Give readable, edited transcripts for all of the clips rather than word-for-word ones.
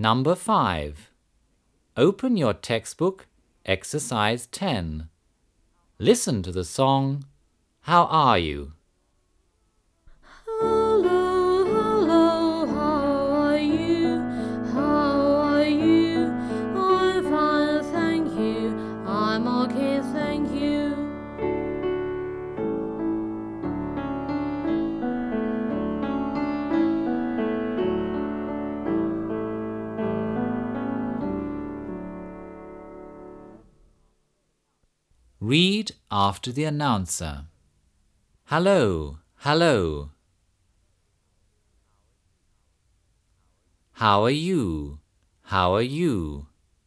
Number 5. Open your textbook, exercise 10. Listen to the song, How Are You? Hello, hello, how are you? How are you? I'm fine, thank you. I'm okay, thank you. Read after the announcer. Hello, hello. How are you? How are you?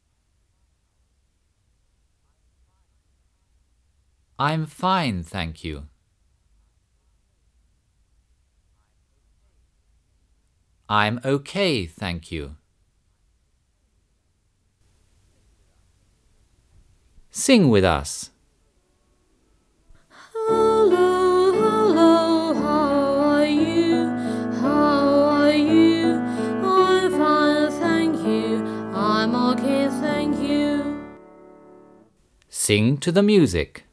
I'm fine, thank you. I'm okay, thank you. Sing with us. Hello, hello, how are you? How are you? I'm fine, thank you. I'm okay, thank you. Sing to the music.